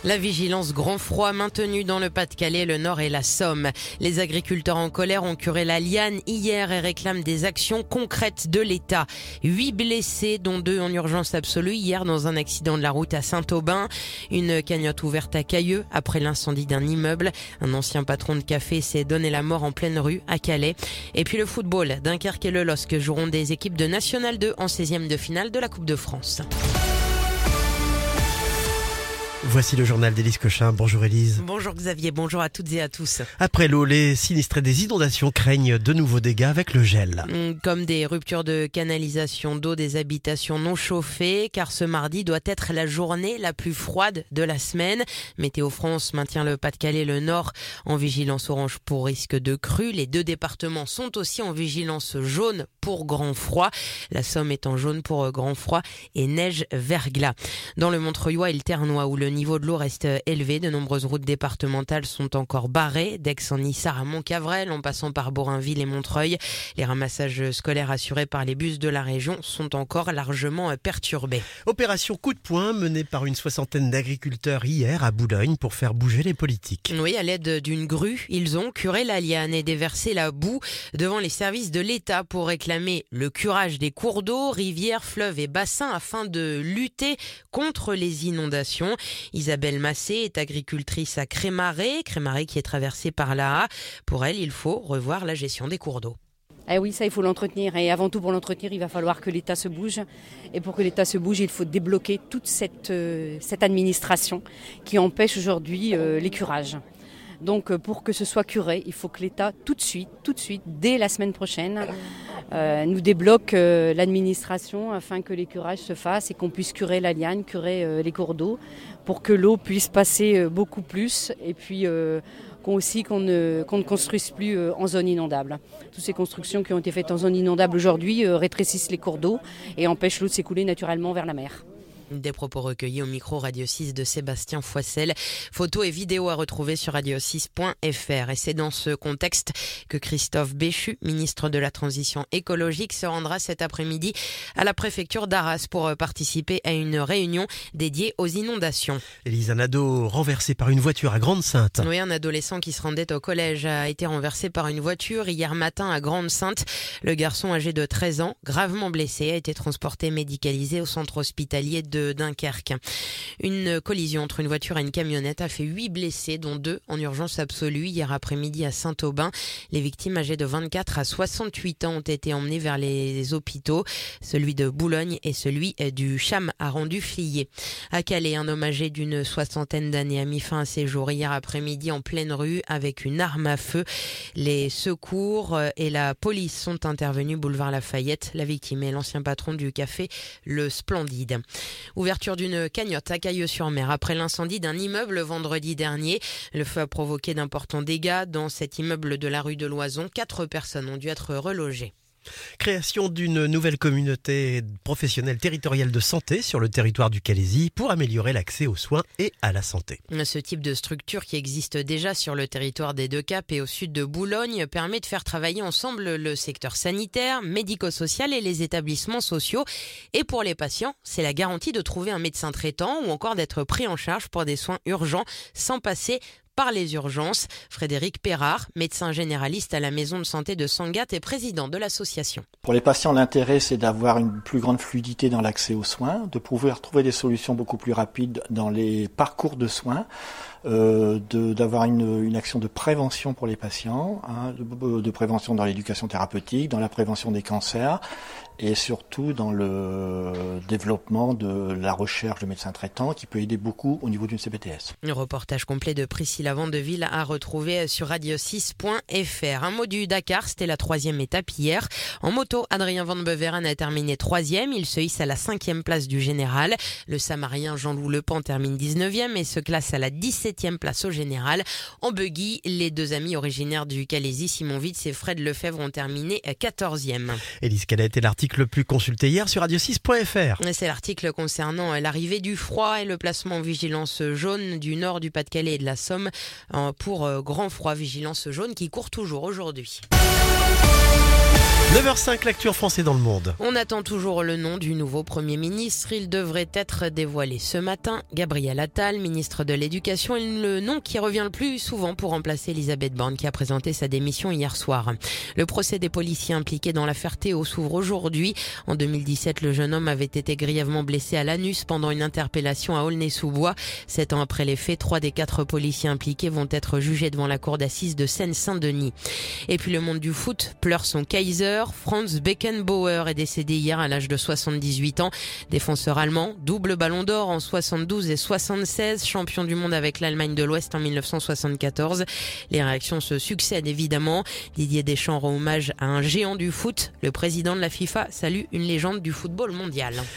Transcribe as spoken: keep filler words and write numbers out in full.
La vigilance grand froid maintenue dans le Pas-de-Calais, le Nord et la Somme. Les agriculteurs en colère ont curé la liane hier et réclament des actions concrètes de l'État. Huit blessés, dont deux en urgence absolue hier dans un accident de la route à Saint-Aubin. Une cagnotte ouverte à Cailleux après l'incendie d'un immeuble. Un ancien patron de café s'est donné la mort en pleine rue à Calais. Et puis le football, Dunkerque et le LOSC joueront des équipes de National deux en seizième de finale de la Coupe de France. Voici le journal d'Élise Cochin. Bonjour Élise. Bonjour Xavier, bonjour à toutes et à tous. Après l'eau, les sinistrés des inondations craignent de nouveaux dégâts avec le gel. Comme des ruptures de canalisation d'eau, des habitations non chauffées, car ce mardi doit être la journée la plus froide de la semaine. Météo France maintient le Pas-de-Calais et le Nord en vigilance orange pour risque de crue. Les deux départements sont aussi en vigilance jaune pour grand froid. La Somme est en jaune pour grand froid et neige verglas. Dans le Montreuilois et le Ternois, où le niveau de l'eau reste élevé, de nombreuses routes départementales sont encore barrées, d'Aix-en-Issard à Montcavrel, en passant par Borainville et Montreuil. Les ramassages scolaires assurés par les bus de la région sont encore largement perturbés. Opération coup de poing menée par une soixantaine d'agriculteurs hier à Boulogne pour faire bouger les politiques. Oui, à l'aide d'une grue, ils ont curé la liane et déversé la boue devant les services de l'État pour réclamer le curage des cours d'eau, rivières, fleuves et bassins afin de lutter contre les inondations. Isabelle Massé est agricultrice à Crémaré, Crémaré qui est traversée par la Haye. Pour elle, il faut revoir la gestion des cours d'eau. Eh oui, ça il faut l'entretenir et avant tout pour l'entretenir, il va falloir que l'État se bouge et pour que l'État se bouge, il faut débloquer toute cette, euh, cette administration qui empêche aujourd'hui euh, les curages. Donc pour que ce soit curé, il faut que l'État tout de suite, tout de suite, dès la semaine prochaine, euh, nous débloque euh, l'administration afin que les curages se fassent et qu'on puisse curer la liane, curer euh, les cours d'eau pour que l'eau puisse passer euh, beaucoup plus et puis euh, qu'on aussi qu'on ne, qu'on ne construise plus euh, en zone inondable. Toutes ces constructions qui ont été faites en zone inondable aujourd'hui euh, rétrécissent les cours d'eau et empêchent l'eau de s'écouler naturellement vers la mer. Des propos recueillis au micro Radio six de Sébastien Foissel. Photos et vidéos à retrouver sur radio six point f r. Et c'est dans ce contexte que Christophe Béchu, ministre de la Transition écologique, se rendra cet après-midi à la préfecture d'Arras pour participer à une réunion dédiée aux inondations. Élise, un ado renversé par une voiture à Grande-Synthe. Oui, un adolescent qui se rendait au collège a été renversé par une voiture hier matin à Grande-Synthe. Le garçon âgé de treize ans, gravement blessé, a été transporté médicalisé au centre hospitalier de Dunkerque. Une collision entre une voiture et une camionnette a fait huit blessés, dont deux en urgence absolue hier après-midi à Saint-Aubin. Les victimes âgées de vingt-quatre à soixante-huit ans ont été emmenées vers les hôpitaux. Celui de Boulogne et celui du Cham a rendu flié. À Calais, un homme âgé d'une soixantaine d'années a mis fin à ses jours hier après-midi en pleine rue avec une arme à feu. Les secours et la police sont intervenus boulevard Lafayette. La victime est l'ancien patron du café Le Splendide. Ouverture d'une cagnotte à Cailleux-sur-Mer après l'incendie d'un immeuble vendredi dernier. Le feu a provoqué d'importants dégâts dans cet immeuble de la rue de l'Oison. Quatre personnes ont dû être relogées. Création d'une nouvelle communauté professionnelle territoriale de santé sur le territoire du Calaisis pour améliorer l'accès aux soins et à la santé. Ce type de structure qui existe déjà sur le territoire des Deux-Caps et au sud de Boulogne permet de faire travailler ensemble le secteur sanitaire, médico-social et les établissements sociaux. Et pour les patients, c'est la garantie de trouver un médecin traitant ou encore d'être pris en charge pour des soins urgents sans passer par les urgences. Frédéric Perrard, médecin généraliste à la maison de santé de Sangatte et président de l'association. Pour les patients, l'intérêt c'est d'avoir une plus grande fluidité dans l'accès aux soins, de pouvoir trouver des solutions beaucoup plus rapides dans les parcours de soins, euh, de, d'avoir une, une action de prévention pour les patients, hein, de, de prévention dans l'éducation thérapeutique, dans la prévention des cancers et surtout dans le développement de la recherche de médecins traitants qui peut aider beaucoup au niveau d'une C P T S. Un reportage complet de Priscilla Vandeville à retrouver sur radio six point f r. Un mot du Dakar, c'était la troisième étape hier. En moto, Adrien Van Beveren a terminé troisième. Il se hisse à la cinquième place du général. Le Samarien Jean-Loup Lepant termine dix-neuvième et se classe à la dix-septième place au général. En buggy, les deux amis originaires du Calaisis, Simon Vitz et Fred Lefebvre, ont terminé quatorzième. Élise, quel a été l'article le plus consulté hier sur radio six point f r? C'est l'article concernant l'arrivée du froid et le placement en vigilance jaune du nord du Pas-de-Calais et de la Somme pour grand froid. Vigilance jaune qui court toujours aujourd'hui. neuf heures cinq, l'actu en français dans le monde. On attend toujours le nom du nouveau Premier ministre. Il devrait être dévoilé ce matin. Gabriel Attal, ministre de l'Éducation, est le nom qui revient le plus souvent pour remplacer Elisabeth Borne, qui a présenté sa démission hier soir. Le procès des policiers impliqués dans l'affaire Théo s'ouvre aujourd'hui. En deux mille dix-sept, le jeune homme avait été grièvement blessé à l'anus pendant une interpellation à Aulnay-sous-Bois. Sept ans après les faits, trois des quatre policiers impliqués vont être jugés devant la cour d'assises de Seine-Saint-Denis. Et puis le monde du foot pleure son Kaiser. Franz Beckenbauer est décédé hier à l'âge de soixante-dix-huit ans. Défenseur allemand, double ballon d'or en soixante-douze et soixante-seize, champion du monde avec l'Allemagne de l'Ouest en mille neuf cent soixante-quatorze. Les réactions se succèdent évidemment. Didier Deschamps rend hommage à un géant du foot. Le président de la FIFA salue une légende du football mondial.